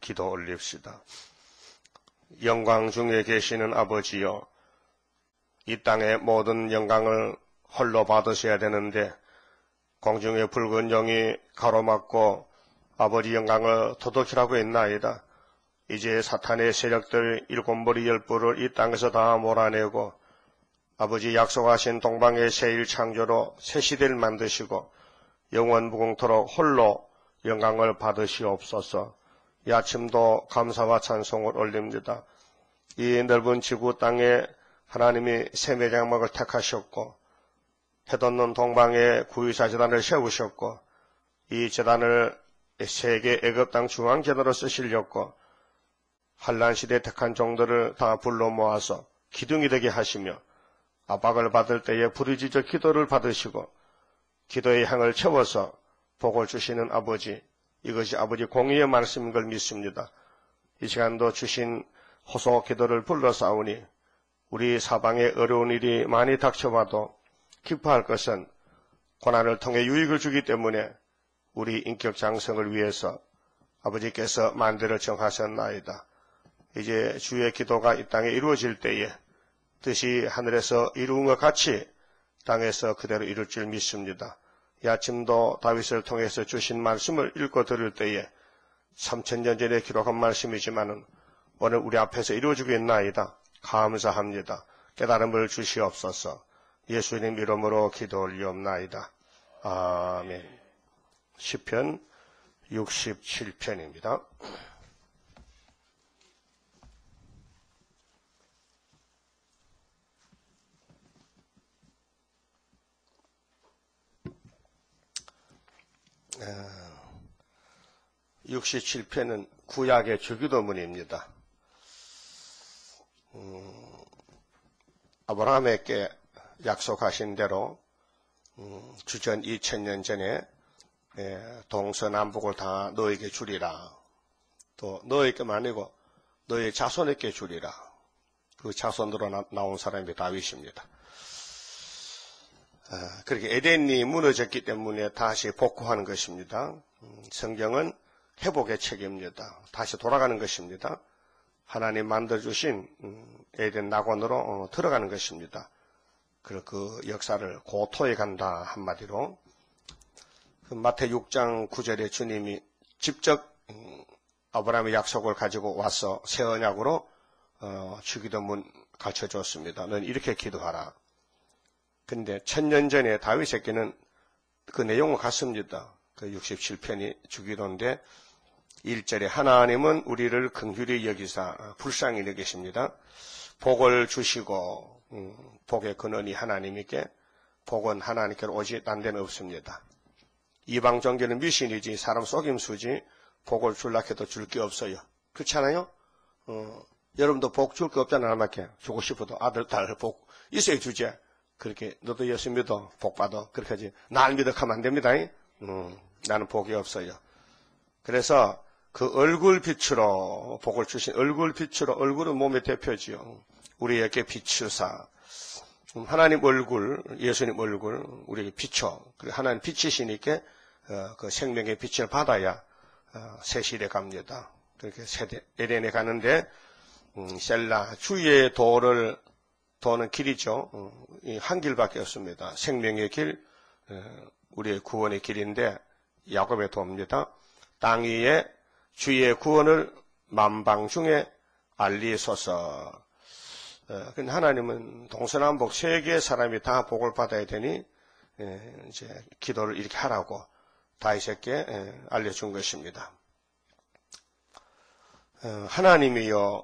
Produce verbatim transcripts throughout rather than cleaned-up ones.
기도 올립시다. 영광 중에 계시는 아버지여, 이 땅의 모든 영광을 홀로 받으셔야 되는데 공중의 붉은 영이 가로막고 아버지 영광을 도둑이라고 했나이다. 이제 사탄의 세력들 일곱 머리 열부를 이 땅에서 다 몰아내고 아버지 약속하신 동방의 새일 창조로 새 시대를 만드시고 영원 무궁토록 홀로 영광을 받으시옵소서. 이 아침도 감사와 찬송을 올립니다. 이 넓은 지구 땅에 하나님이 새 매장막을 택하셨고 해돋는 동방에 구유사 제단을 세우셨고 이 제단을 세계 애굽 땅 중앙 제단으로 쓰시려고 한란 시대에 택한 종들을 다 불러 모아서 기둥이 되게 하시며 압박을 받을 때에 부르짖어 기도를 받으시고 기도의 향을 채워서 복을 주시는 아버지, 이것이 아버지 공의의 말씀인 걸 믿습니다. 이 시간도 주신 호소 기도를 불러싸우니 우리 사방에 어려운 일이 많이 닥쳐와도 기뻐할 것은 고난을 통해 유익을 주기 때문에 우리 인격 장성을 위해서 아버지께서 만대를 정하셨나이다. 이제 주의 기도가 이 땅에 이루어질 때에 뜻이 하늘에서 이루은 것 같이 땅에서 그대로 이룰 줄 믿습니다. 이 아침도 다윗을 통해서 주신 말씀을 읽고 들을 때에 삼천 년 전에 기록한 말씀이지만은 오늘 우리 앞에서 이루어지고 있나이다. 감사합니다. 깨달음을 주시옵소서. 예수님 이름으로 기도 올리옵나이다. 아멘. 시편 육십칠 편입니다. 육십칠 편은 구약의 주기도문입니다. 음, 아브라함에게 약속하신 대로 음, 주전 이천 년 전에 예, 동서남북을 다 너에게 주리라. 또 너에게만 아니고 너의 자손에게 주리라. 그 자손으로 나, 나온 사람이 다윗입니다. 아, 그렇게 에덴이 무너졌기 때문에 다시 복구하는 것입니다. 음, 성경은 회복의 책입니다. 다시 돌아가는 것입니다. 하나님 만들어주신 음, 에덴 낙원으로 어, 들어가는 것입니다. 그리고 그 역사를 고토해 간다 한마디로. 그 마태 육 장 구 절에 주님이 직접 음, 아브라함의 약속을 가지고 와서 새 언약으로 어, 주기도문 가르쳐줬습니다. 넌 이렇게 기도하라. 근데 천년 전에 다윗에게는 그 내용은 같습니다. 그 육십칠 편이 주기도인데 일 절에 하나님은 우리를 긍휼히 여기사 불쌍히 여기십니다. 복을 주시고 음, 복의 근원이 하나님이께 복은 하나님께로 오지 딴 데는 없습니다. 이방 종교는 미신이지 사람 속임수지 복을 줄라 해도 줄 게 없어요. 그렇잖아요? 어, 여러분도 복 줄 게 없잖아요. 나밖에 주고 싶어도 아들 딸 복 있어야 주지. 그렇게 너도 예수 믿어 복 받아 그렇게 하지 날 믿어 가면 안 됩니다. 음, 나는 복이 없어요. 그래서 그 얼굴 빛으로 복을 주신 얼굴 빛으로 얼굴은 몸의 대표지요. 우리에게 비추사 하나님 얼굴 예수님 얼굴 우리에게 비춰 하나님 빛이시니까 어, 그 생명의 빛을 받아야 어, 새 시대 갑니다. 그렇게 세대 에덴에 가는데 음, 셀라 주의 도를 도는 길이죠. 어, 한 길밖에 없습니다. 생명의 길 어, 우리의 구원의 길인데 야곱의 도입니다. 땅 위에 주의 구원을 만방 중에 알리소서. 어, 근데 하나님은 동서남북 세계의 사람이 다 복을 받아야 되니 에, 이제 기도를 이렇게 하라고 다윗에게 에, 알려준 것입니다. 어, 하나님이요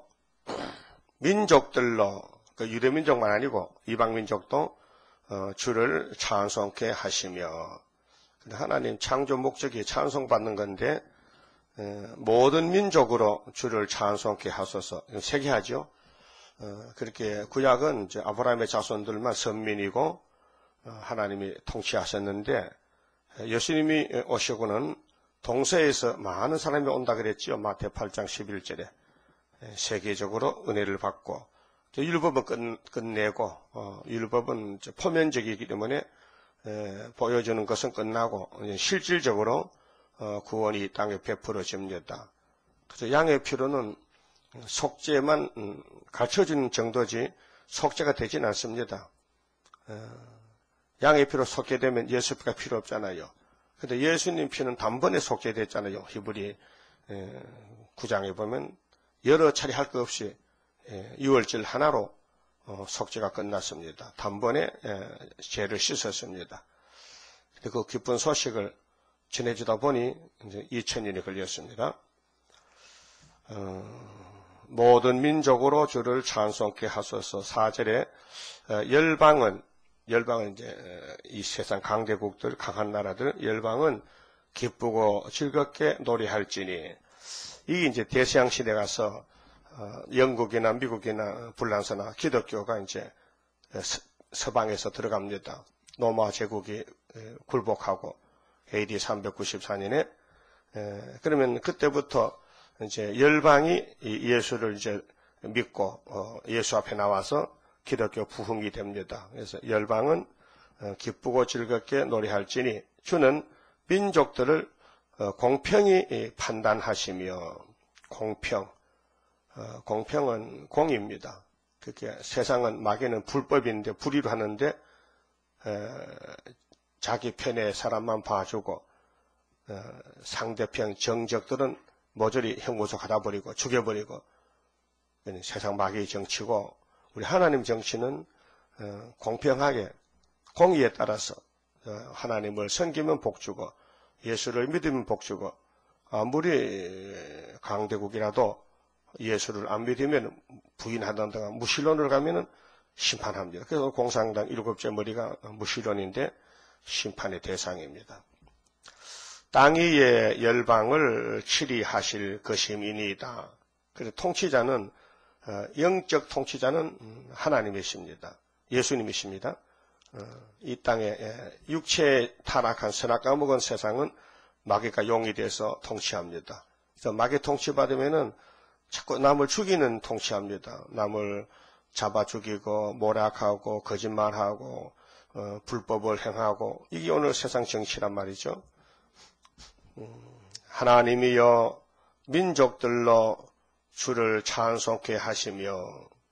민족들로 그 유대 민족만 아니고 이방 민족도 어, 주를 찬송케 하시며 근데 하나님 창조 목적이 찬송받는 건데 에, 모든 민족으로 주를 찬송케 하소서 세계하죠. 어, 그렇게 구약은 이제 아브라함의 자손들만 선민이고 어, 하나님이 통치하셨는데 예수님이 오시고는 동서에서 많은 사람이 온다 그랬지요. 마태 팔 장 십일 절에 세계적으로 은혜를 받고 율법은 끝, 끝내고 어, 율법은 포면적이기 때문에 에, 보여주는 것은 끝나고 실질적으로 어, 구원이 이 땅에 베풀어집니다. 그래서 양의 피로는 속죄만 가르쳐주는 정도지 속죄가 되진 않습니다. 양의 피로 속죄되면 예수 피가 필요 없잖아요. 근데 예수님 피는 단번에 속죄됐잖아요. 히브리 구 장에 보면 여러 차례 할 것 없이 유월절 하나로 속죄가 끝났습니다. 단번에 죄를 씻었습니다. 그 기쁜 소식을 전해주다 보니 이제 이천 년이 걸렸습니다. 어, 모든 민족으로 주를 찬송케 하소서. 사 절에 열방은 열방은 이제 이 세상 강대국들, 강한 나라들, 열방은 기쁘고 즐겁게 노래할지니. 이게 이제 대서양 시대 가서 어, 영국이나 미국이나 불란서나 기독교가 이제 서방에서 들어갑니다. 로마 제국이 굴복하고 에이디 삼백구십사 년에 에, 그러면 그때부터 이제 열방이 예수를 이제 믿고 어, 예수 앞에 나와서 기독교 부흥이 됩니다. 그래서 열방은 어, 기쁘고 즐겁게 노래할지니 주는 민족들을 어, 공평히 판단하시며. 공평, 어, 공평은 공입니다. 그게 세상은 마귀는 불법인데 불의로 하는데 에, 자기 편의 사람만 봐주고 어, 상대편 정적들은 모조리 형무소 가다 버리고 죽여버리고 세상 마귀의 정치고 우리 하나님 정치는 어, 공평하게 공의에 따라서 어, 하나님을 섬기면 복주고 예수를 믿으면 복주고 아무리 강대국이라도 예수를 안 믿으면 부인하던가 무신론을 가면은 심판합니다. 그래서 공산당 일곱째 머리가 무신론인데 심판의 대상입니다. 땅 위의 열방을 치리하실 것임이니이다. 그래서 통치자는 영적 통치자는 하나님이십니다. 예수님이십니다. 이 땅에 육체에 타락한 선악과 먹은 세상은 마귀가 용이 돼서 통치합니다. 그래서 마귀 통치받으면은 자꾸 남을 죽이는 통치합니다. 남을 잡아 죽이고 모략하고 거짓말하고 어, 불법을 행하고 이게 오늘 세상 정치란 말이죠. 음, 하나님이여 민족들로 주를 찬송케 하시며.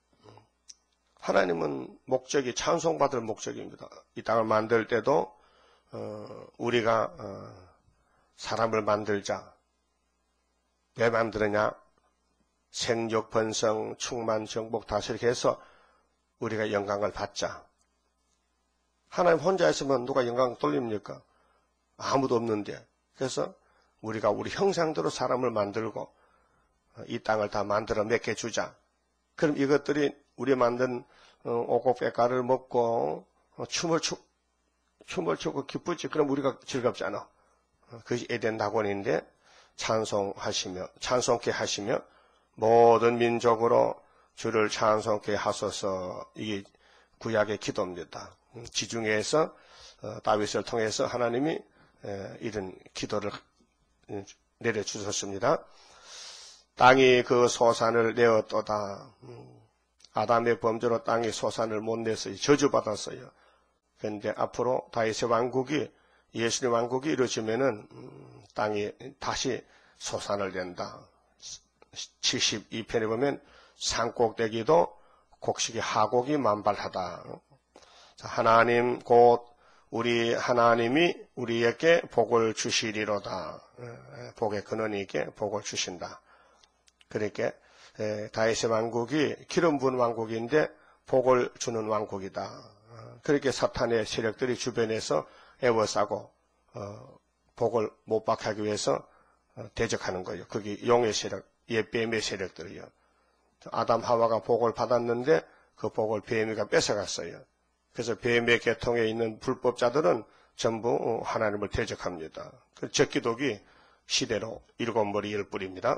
하나님은 목적이 찬송받을 목적입니다. 이 땅을 만들 때도 어, 우리가 어, 사람을 만들자. 왜 만들었냐? 생육, 번성, 충만, 정복, 다스리게 해서 우리가 영광을 받자. 하나님 혼자 있으면 누가 영광 돌립니까? 아무도 없는데. 그래서 우리가 우리 형상대로 사람을 만들고 이 땅을 다 만들어 맡겨주자. 그럼 이것들이 우리 만든 오곡백과를 먹고 춤을 추, 춤을 추고 기쁘지. 그럼 우리가 즐겁잖아. 그것이 에덴 낙원인데 찬송하시며 찬송케 하시며 모든 민족으로 주를 찬송케 하소서. 이게 구약의 기도입니다. 지중해에서 다윗을 통해서 하나님이 이런 기도를 내려주셨습니다. 땅이 그 소산을 내었도다. 아담의 범죄로 땅이 소산을 못 내서 저주받았어요. 그런데 앞으로 다윗의 왕국이 예수님 왕국이 이루어지면은 땅이 다시 소산을 낸다. 칠십이 편에 보면 산꼭대기도 곡식이 하곡이 만발하다. 하나님 곧 우리 하나님이 우리에게 복을 주시리로다. 복의 근원이게 복을 주신다. 그렇게 다윗의 왕국이 기름 부은 왕국인데 복을 주는 왕국이다. 그렇게 사탄의 세력들이 주변에서 애워싸고 어, 복을 못 받게 하기 위해서 어, 대적하는 거예요. 그게 용의 세력, 옛뱀의 세력들이요. 아담 하와가 복을 받았는데 그 복을 뱀이가 뺏어갔어요. 그래서 뱀의 계통에 있는 불법자들은 전부 하나님을 대적합니다. 그 적기독이 시대로 일곱 머리 열 뿔입니다.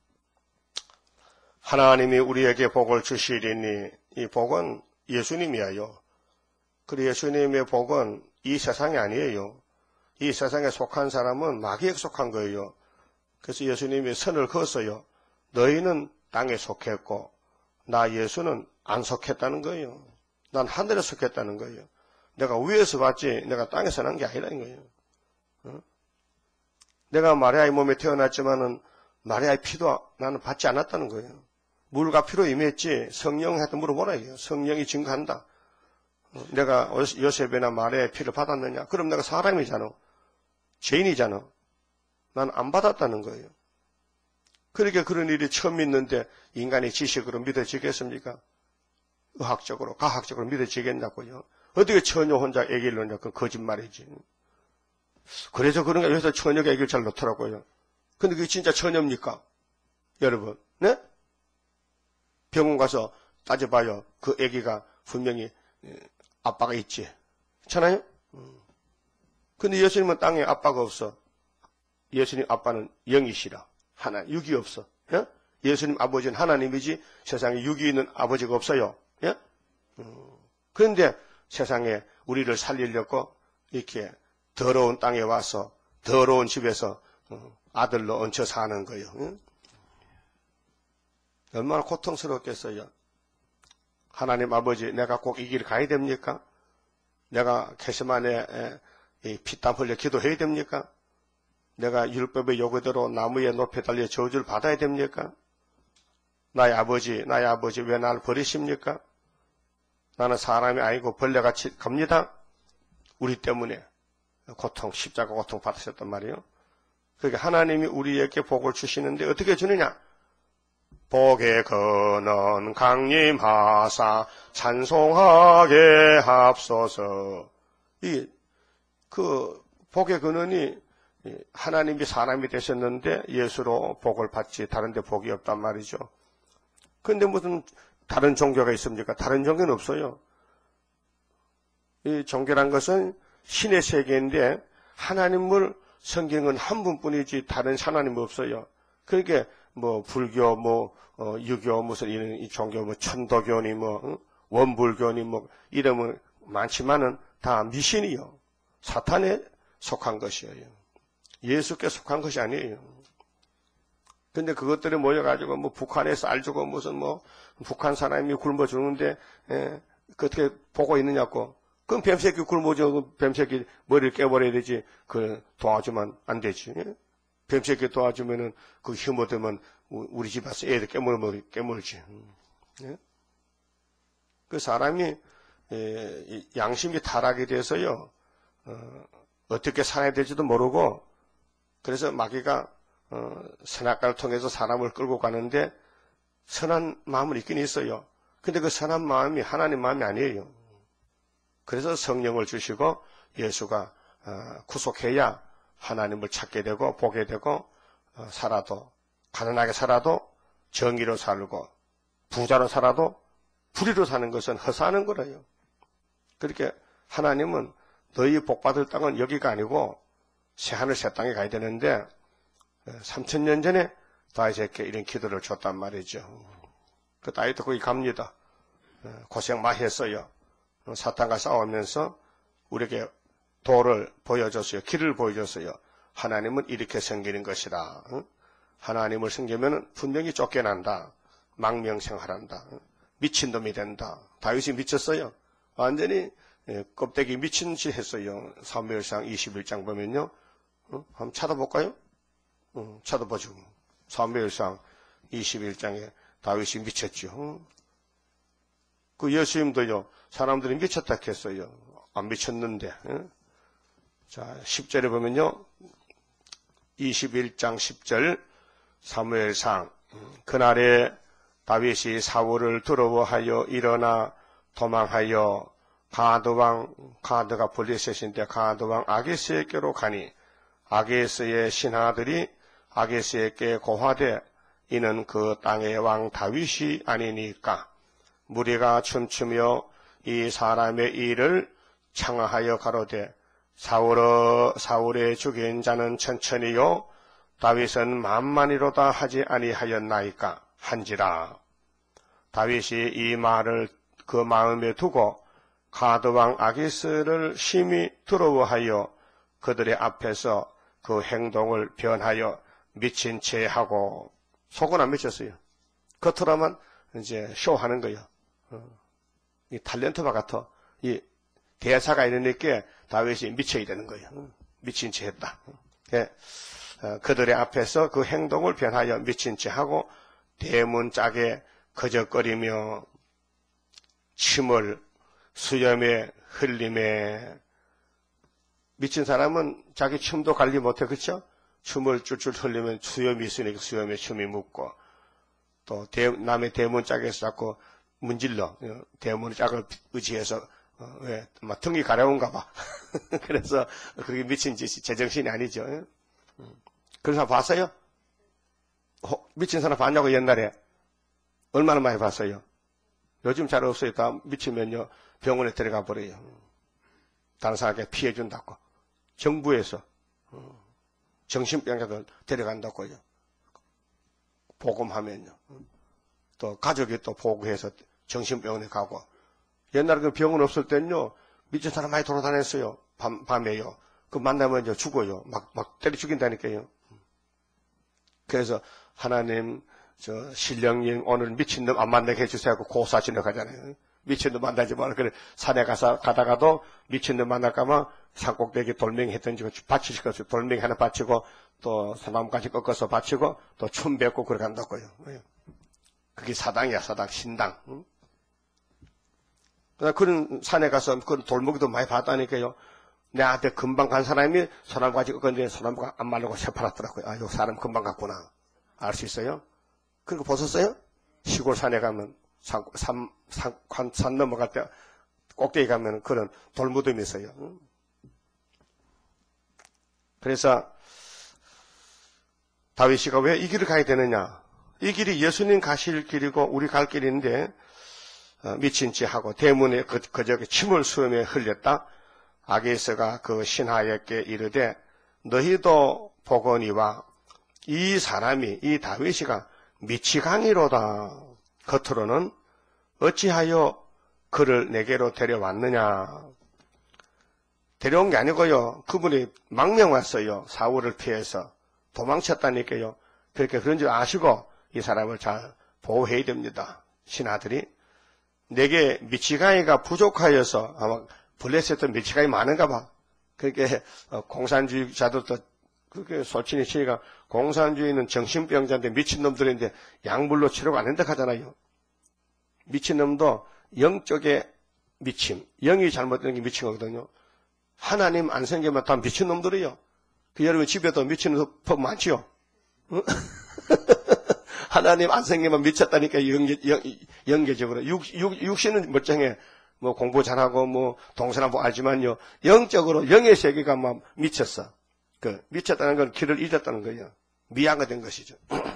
하나님이 우리에게 복을 주시리니 이 복은 예수님이에요. 그리고 예수님의 복은 이 세상이 아니에요. 이 세상에 속한 사람은 마귀에 속한 거예요. 그래서 예수님이 선을 그었어요. 너희는 땅에 속했고 나 예수는 안 속했다는 거예요. 난 하늘에 속했다는 거예요. 내가 위에서 왔지 내가 땅에서 난 게 아니라는 거예요. 어? 내가 마리아의 몸에 태어났지만은 마리아의 피도 나는 받지 않았다는 거예요. 물과 피로 임했지 성령한테 물어보라 이게요. 성령이 증거한다. 내가 요셉이나 마리아의 피를 받았느냐? 그럼 내가 사람이잖아. 죄인이잖아. 난 안 받았다는 거예요. 그러니까 그런 일이 처음 있는데 인간의 지식으로 믿어지겠습니까? 의학적으로, 과학적으로 믿어지겠냐고요. 어떻게 처녀 혼자 아기를 낳냐? 그건 거짓말이지. 그래서 그런가 여기서 처녀가 아기를 잘 낳더라고요. 근데 그게 진짜 처녀입니까? 여러분, 네? 병원 가서 따져봐요. 그 아기가 분명히 아빠가 있지. 그렇잖아요? 근데 예수님은 땅에 아빠가 없어. 예수님 아빠는 영이시라. 하나, 육이 없어. 예? 예수님 아버지는 하나님이지 세상에 육이 있는 아버지가 없어요. 예? 그런데 세상에 우리를 살리려고 이렇게 더러운 땅에 와서 더러운 집에서 아들로 얹혀 사는 거예요. 예? 얼마나 고통스럽겠어요. 하나님 아버지, 내가 꼭 이 길 가야 됩니까? 내가 게세마네 피땀 흘려 기도해야 됩니까? 내가 율법의 요구대로 나무에 높이 달려 저주를 받아야 됩니까? 나의 아버지, 나의 아버지 왜 나를 버리십니까? 나는 사람이 아니고 벌레같이 갑니다. 우리 때문에 고통, 십자가 고통 받으셨단 말이에요. 그러니까 하나님이 우리에게 복을 주시는데 어떻게 주느냐? 복의 근원 강림하사 찬송하게 합소서. 이, 그, 복의 근원이 하나님이 사람이 되셨는데 예수로 복을 받지 다른 데 복이 없단 말이죠. 그런데 무슨 다른 종교가 있습니까? 다른 종교는 없어요. 이 종교란 것은 신의 세계인데 하나님을 성경은 한 분뿐이지 다른 하나님 없어요. 그러니까 뭐 불교, 뭐 어, 유교, 무슨 이런 이 종교, 뭐 천도교니 뭐 응? 원불교니 뭐 이름은 많지만은 다 미신이요. 사탄에 속한 것이에요. 예수께 속한 것이 아니에요. 근데 그것들이 모여가지고 뭐 북한에 쌀 주고 무슨 뭐 북한 사람이 굶어 죽는데 에, 그렇게 보고 있느냐고. 그럼 뱀새끼 굶어 죽고 뱀새끼 머리를 깨버려야 되지. 그 도와주면 안 되지. 뱀새끼 도와주면은 그 힘 얻으면 우리 집 와서 애들 깨물어 깨물지. 예? 그 사람이 에, 양심이 타락이 돼서요. 어, 어떻게 살아야 될지도 모르고 그래서 마귀가 어, 선악과를 통해서 사람을 끌고 가는데 선한 마음은 있긴 있어요. 근데 그 선한 마음이 하나님 마음이 아니에요. 그래서 성령을 주시고 예수가 어, 구속해야 하나님을 찾게 되고 보게 되고 어, 살아도 가난하게 살아도 정의로 살고 부자로 살아도 불의로 사는 것은 허사하는 거라요. 그렇게 하나님은 너희 복받을 땅은 여기가 아니고 새하늘 새 땅에 가야 되는데 삼천 년 전에 다윗에게 이런 기도를 줬단 말이죠. 그 다윗도 거기 갑니다. 고생 많이 했어요. 사탄과 싸우면서 우리에게 도를 보여줬어요. 길을 보여줬어요. 하나님은 이렇게 섬기는 것이다. 하나님을 섬기면 분명히 쫓겨난다. 망명생활한다. 미친놈이 된다. 다윗이 미쳤어요. 완전히 껍데기 미친 짓 했어요. 사무엘상 이십일 장 보면요. 한번 찾아볼까요? 찾아보죠. 사무엘상 이십일 장에 다윗이 미쳤죠. 그 예수님도요. 사람들이 미쳤다 했어요. 안 미쳤는데. 자, 십 절에 보면요. 이십일 장 십 절 사무엘상 그날에 다윗이 사울을 두려워하여 일어나 도망하여 가드왕, 가드가 블레셋인데 가드왕 아게스에게로 가니 아게스의 신하들이 아게스에게 고하되 이는 그 땅의 왕 다윗이 아니니까 무리가 춤추며 이 사람의 일을 창하하여 가로되 사울어 사울의 죽인 자는 천천히요 다윗은 만만히로다 하지 아니하였나이까 한지라. 다윗이 이 말을 그 마음에 두고 가드왕 아기스를 심히 두려워하여 그들의 앞에서 그 행동을 변하여 미친 채 하고 속은 안 미쳤어요. 겉으로만 이제 쇼하는 거예요. 어. 이 탤런트와 같아. 이 대사가 이러니까 다윗이 미쳐야 되는 거예요. 어. 미친 채 했다. 어. 예. 그들의 앞에서 그 행동을 변하여 미친 채 하고 대문 짝에 거적거리며 침을 수염에 흘림에. 미친 사람은 자기 침도 관리 못해, 그렇죠? 춤을 줄줄 흘리면 수염이 있으니까 수염에 춤이 묻고, 또 대, 남의 대문 짝에서 자꾸 문질러. 대문 짝을 의지해서 어, 왜, 막 등이 가려운가 봐. 그래서 그게 미친 짓이 제정신이 아니죠. 그런 사람 봤어요? 호, 미친 사람 봤냐고 옛날에? 얼마나 많이 봤어요? 요즘 잘 없어요. 다 미치면요 병원에 들어가 버려요. 다른 사람에게 피해준다고. 정부에서 정신병자들 데려간다고요. 복음하면요. 또 가족이 또 보고해서 정신병원에 가고. 옛날에 그 병원 없을 때는요, 미친 사람 많이 돌아다녔어요. 밤, 밤에요. 그 만나면 이제 죽어요. 막, 막 때려 죽인다니까요. 그래서 하나님, 저, 신령님 오늘 미친놈 안 만나게 해주세요 하고 고사 지나가잖아요. 미친놈 만나지 마라. 그래, 산에 가서, 가다가도 미친놈 만날까면 산꼭대기 돌멩이 했던지 받치실 것을 돌멩이 하나 받치고 또 소나무까지 꺾어서 받치고 또 춤 뱉고 그래 간다고요. 그게 사당이야, 사당, 신당. 응? 그런 산에 가서 그런 돌무기도 많이 봤다니까요. 내한테 금방 간 사람이 소나무까지 꺾었는데 소나무가 안 말르고 새파랗더라고요. 아, 요 사람 금방 갔구나. 알 수 있어요? 그리고 보셨어요? 시골 산에 가면 산, 산, 산, 산 넘어갈 때 꼭대기 가면 그런 돌무덤이 있어요. 응? 그래서 다윗이가 왜 이 길을 가야 되느냐? 이 길이 예수님 가실 길이고 우리 갈 길인데 어, 미친 짓 하고 대문에 그, 그저기 침을 수염에 흘렸다. 아기스가 그 신하에게 이르되 너희도 보거니와 이 사람이 이 다윗이가 미치광이로다. 겉으로는 어찌하여 그를 내게로 데려왔느냐. 데려온 게 아니고요. 그분이 망명 왔어요. 사울을 피해서 도망쳤다니까요. 그렇게 그런 줄 아시고 이 사람을 잘 보호해야 됩니다. 신하들이. 내게 미치광이가 부족하여서 아마 블레셋도 미치광이 많은가 봐. 그렇게 공산주의자들도 그렇게 솔직히 치니까 공산주의는 정신병자인데 미친놈들인데 약물로 치료가 안 된다 하잖아요. 미친놈도 영적의 미침, 영이 잘못된 게 미친 거거든요. 하나님 안 생기면 다 미친놈들이요. 그 여러분 집에도 미친놈 법 많지요. 응? 하나님 안 생기면 미쳤다니까 영계, 영, 영계적으로. 육, 육, 육신은 멀쩡해. 뭐 공부 잘하고 뭐 동서남북 알지만요. 영적으로 영의 세계가 막 미쳤어. 그 미쳤다는 건 길을 잃었다는 거예요. 미아가 된 것이죠.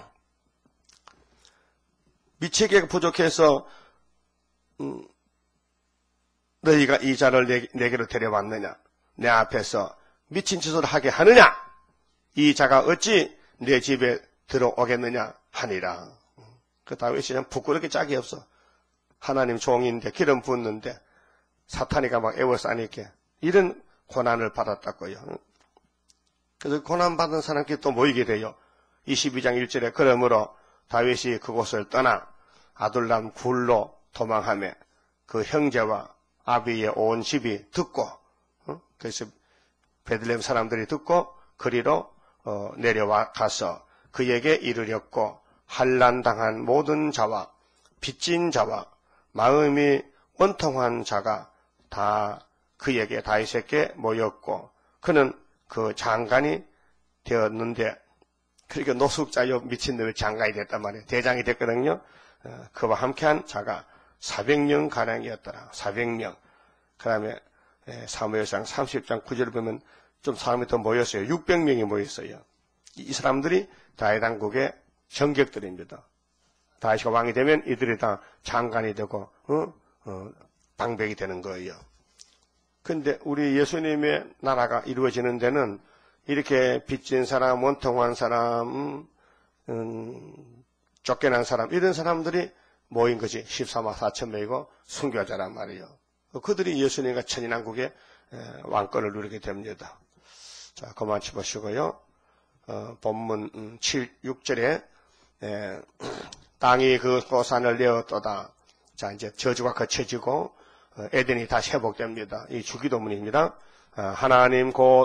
미치게 부족해서 음, 너희가 이 자를 내, 내게로 데려왔느냐? 내 앞에서 미친 짓을 하게 하느냐? 이 자가 어찌 내 집에 들어오겠느냐 하니라. 그 다윗이 그냥 부끄럽게 짝이 없어. 하나님 종인데 기름 붓는데 사탄이가 막 애워싸니까 이런 고난을 받았다고요. 그래서 고난받은 사람끼리 또 모이게 돼요. 이십이 장 일 절에 그러므로 다윗이 그곳을 떠나 아둘람 굴로 도망하며 그 형제와 아비의 온 집이 듣고 어? 그래서 베들레헴 사람들이 듣고 그리로 어, 내려와 가서 그에게 이르렸고 환난당한 모든 자와 빚진 자와 마음이 원통한 자가 다 그에게 다윗에게 모였고 그는 그 장관이 되었는데 그러니까 노숙자요 미친놈의 장관이 됐단 말이에요. 대장이 됐거든요. 어, 그와 함께한 자가 사백 명 가량이었더라. 사백 명. 그 다음에 사무엘상 삼십 장 구 절을 보면 좀 사람이 더 모였어요. 육백 명이 모였어요. 이 사람들이 다윗 왕국의 정객들입니다. 다윗이 왕이 되면 이들이 다 장관이 되고 어? 어, 방백이 되는 거예요. 그런데 우리 예수님의 나라가 이루어지는 데는 이렇게 빚진 사람, 원통한 사람, 음, 쫓겨난 사람 이런 사람들이 모인 것이 십사만 사천 명이고 순교자란 말이에요. 그들이 예수님과 천인왕국의 왕권을 누리게 됩니다. 자, 그만 쳐보시고요. 어, 본문 음, 칠, 육 절에 에, 땅이 그 고산을 내었도다. 자, 이제 저주가 거쳐지고 어, 에덴이 다시 회복됩니다. 이 주기도문입니다. 어, 하나님 곧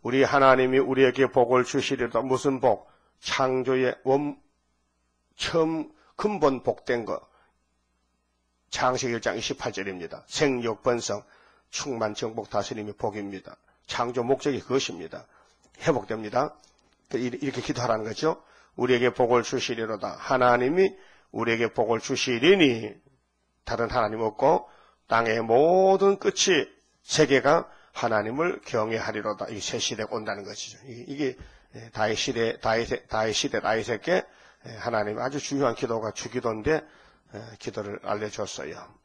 우리 하나님이 우리에게 복을 주시리로다. 무슨 복? 창조의 원, 처음 근본 복된 것. 창세기 일 장 이십팔 절입니다. 생육 번성, 충만 정복 다스림이 복입니다. 창조 목적이 그것입니다. 회복됩니다. 이렇게 기도하라는 거죠. 우리에게 복을 주시리로다. 하나님이 우리에게 복을 주시리니 다른 하나님 없고 땅의 모든 끝이 세계가 하나님을 경외하리로다. 이 새 시대가 온다는 것이죠. 이게 다윗 시대, 다윗, 다윗 시대 다윗에게 하나님 아주 중요한 기도가 주기도인데 기도를 알려줬어요.